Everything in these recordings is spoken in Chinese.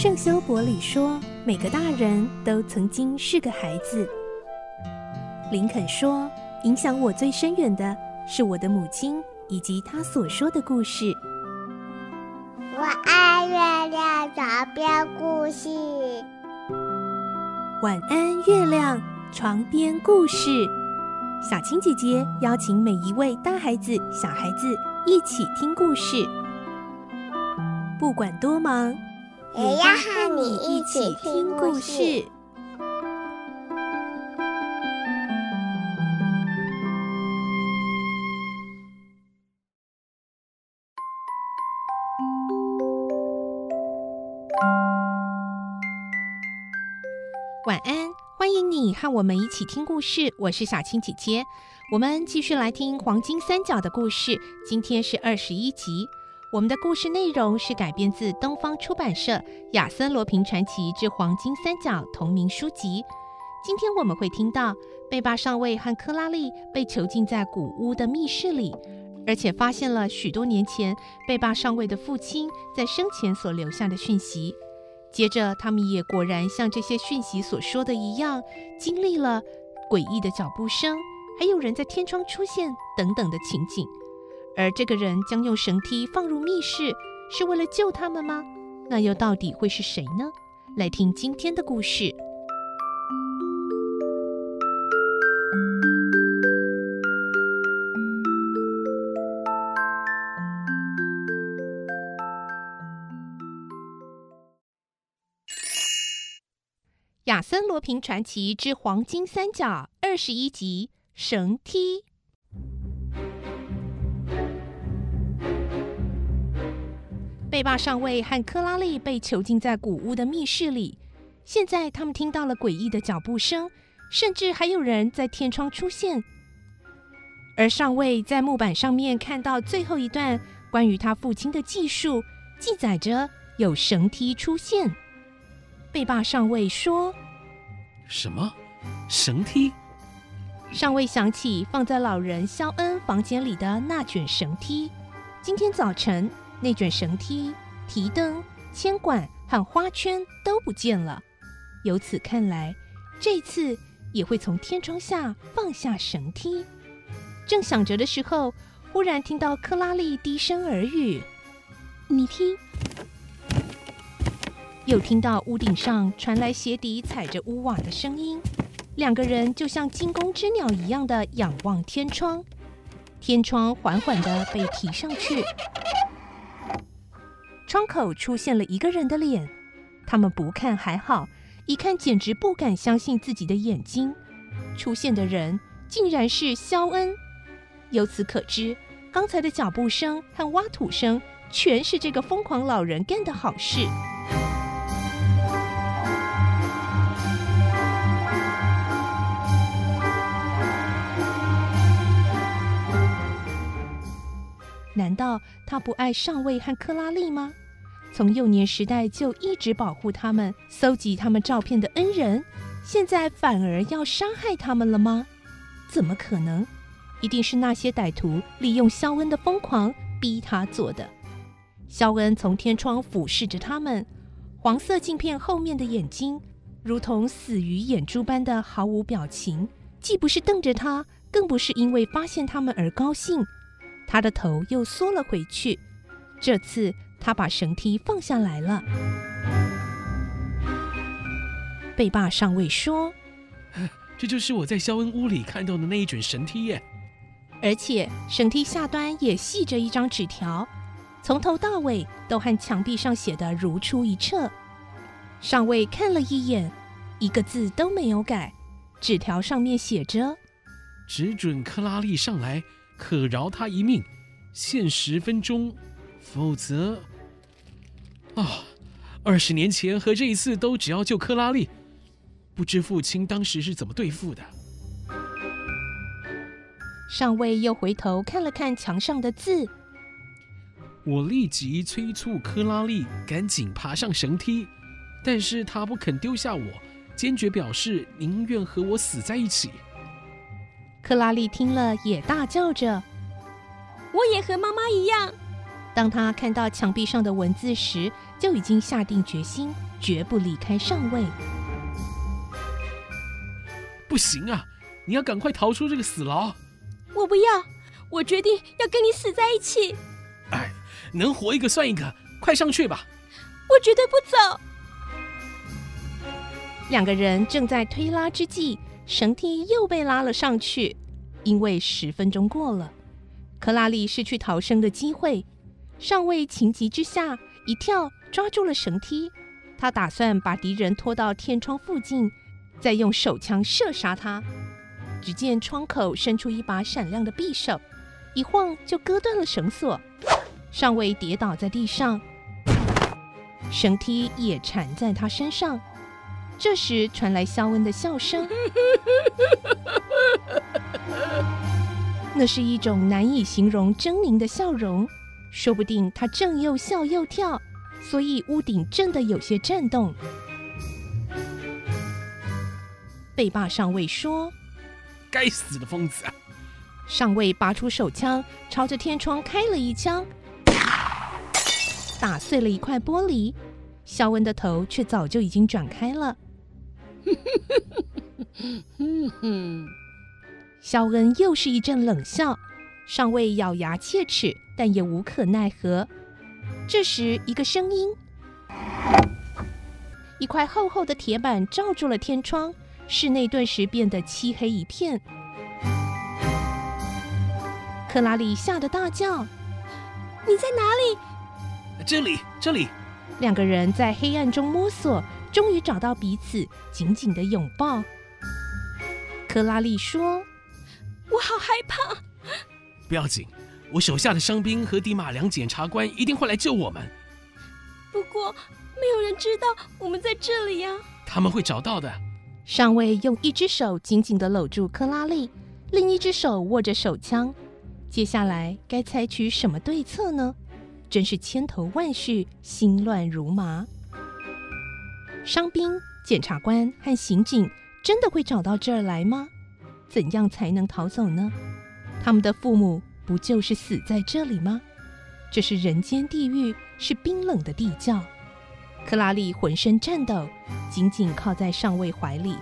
圣修伯里说，每个大人都曾经是个孩子。林肯说，影响我最深远的是我的母亲以及她所说的故事。 我爱月亮床边故事。 晚安，月亮床边故事。小青姐姐邀请每一位大孩子、小孩子一起听故事，不管多忙， 也要和你一起听故事。 晚安，欢迎你和我们一起听故事，我是小青姐姐。我们继续来听黄金三角的故事，今天是21集。我们的故事内容是改编自东方出版社《亚森罗平传奇之黄金三角》同名书籍。今天我们会听到贝巴上尉和克拉丽被囚禁在古屋的密室里，而且发现了许多年前贝巴上尉的父亲在生前所留下的讯息。接着他们也果然像这些讯息所说的一样，经历了诡异的脚步声，还有人在天窗出现等等的情景。而这个人将用绳梯放入密室，是为了救他们吗？那又到底会是谁呢？来听今天的故事。亚森罗平传奇之黄金三角21集，绳梯。贝巴上尉和克拉丽被囚禁在古屋的密室里，现在他们听到了诡异的脚步声，甚至还有人在天窗出现。而上尉在木板上面看到最后一段关于他父亲的记述，记载着有绳梯出现。贝巴上尉说： 什么？绳梯？ 上尉想起放在老人肖恩房间里的那卷绳梯。今天早晨，那卷绳梯、提灯、铅管和花圈都不见了。由此看来，这次也会从天窗下放下绳梯。正想着的时候，忽然听到克拉丽低声耳语：你听。又听到屋顶上传来鞋底踩着屋瓦的声音，两个人就像惊弓之鸟一样的仰望天窗，天窗缓缓地被提上去，窗口出现了一个人的脸，他们不看还好，一看简直不敢相信自己的眼睛，出现的人竟然是肖恩。由此可知，刚才的脚步声和挖土声全是这个疯狂老人干的好事。难道他不爱上尉和克拉丽吗？从幼年时代就一直保护他们、搜集他们照片的恩人，现在反而要杀害他们了吗？怎么可能？一定是那些歹徒利用肖恩的疯狂逼他做的。肖恩从天窗俯视着他们，黄色镜片后面的眼睛如同死鱼眼珠般的毫无表情，既不是瞪着他，更不是因为发现他们而高兴。他的头又缩了回去，这次他把绳梯放下来了。贝巴上尉说： 这就是我在肖恩屋里看到的那一卷绳梯耶。 而且绳梯下端也系着一张纸条，从头到尾都和墙壁上写的如出一辙。上尉看了一眼，一个字都没有改，纸条上面写着： 只准克拉丽上来，可饶他一命，限10分钟，否则20年前和这一次都只要救克拉丽，不知父亲当时是怎么对付的。 上尉又回头看了看墙上的字， 我立即催促克拉丽赶紧爬上绳梯，但是她不肯丢下我，坚决表示宁愿和我死在一起。 克拉丽听了也大叫着：我也和妈妈一样。 当他看到墙壁上的文字时，就已经下定决心，绝不离开上尉。 不行啊，你要赶快逃出这个死牢。 我不要，我决定要跟你死在一起。 哎，能活一个算一个，快上去吧。 我绝对不走。 两个人正在推拉之际，绳梯又被拉了上去。因为10分钟过了，克拉丽失去逃生的机会。上尉情急之下一跳抓住了绳梯，他打算把敌人拖到天窗附近，再用手枪射杀他。只见窗口伸出一把闪亮的匕首，一晃就割断了绳索。上尉跌倒在地上，绳梯也缠在他身上。这时传来肖恩的笑声，那是一种难以形容狰狞的笑容。说不定他正又笑又跳，所以屋顶震得有些颤动。被霸上尉说：“ 该死的疯子啊！” 上尉拔出手枪，朝着天窗开了一枪，打碎了一块玻璃。肖恩的头却早就已经转开了。肖恩又是一阵冷笑，上尉咬牙切齿，但也无可奈何。这时，一个声音，一块厚厚的铁板罩住了天窗，室内顿时变得漆黑一片。克拉丽吓得大叫：“ 你在哪里？”“ 这里，这里。” 两个人在黑暗中摸索，终于找到彼此，紧紧的拥抱。克拉丽说：“ 我好害怕。”“ 不要紧，我手下的伤兵和迪马良检察官一定会来救我们。”“ 不过，没有人知道我们在这里呀。”“ 他们会找到的。” 上尉用一只手紧紧地搂住克拉丽，另一只手握着手枪。接下来该采取什么对策呢？真是千头万绪，心乱如麻。伤兵、检察官和刑警真的会找到这儿来吗？怎样才能逃走呢？他们的父母不就是死在这里吗？这是人间地狱，是冰冷的地窖。克拉丽浑身颤抖，紧紧靠在上尉怀里。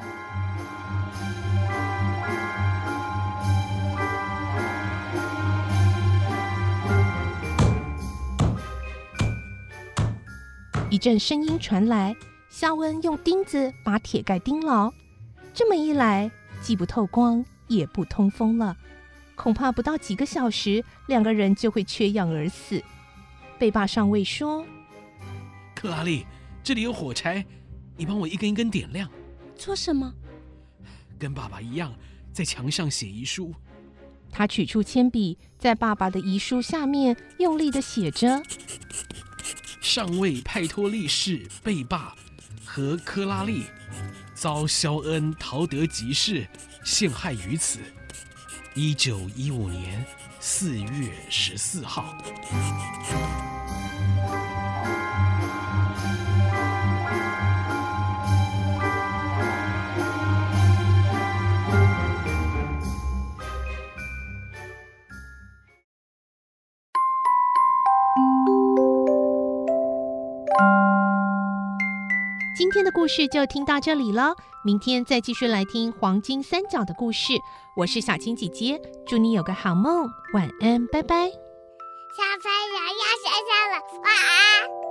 一阵声音传来，肖恩用钉子把铁盖钉牢。这么一来，既不透光，也不通风了，恐怕不到几个小时，两个人就会缺氧而死。被霸上尉说：“ 克拉丽，这里有火柴，你帮我一根一根点亮。”“ 做什么？”“ 跟爸爸一样，在墙上写遗书。” 他取出铅笔，在爸爸的遗书下面用力地写着：“ 上尉派托力士被霸和科拉利遭肖恩陶德吉士陷害于此。1915年4月14号。” 今天的故事就听到这里了，明天再继续来听黄金三角的故事。我是小青姐姐，祝你有个好梦，晚安，拜拜。 小朋友要睡觉了，晚安。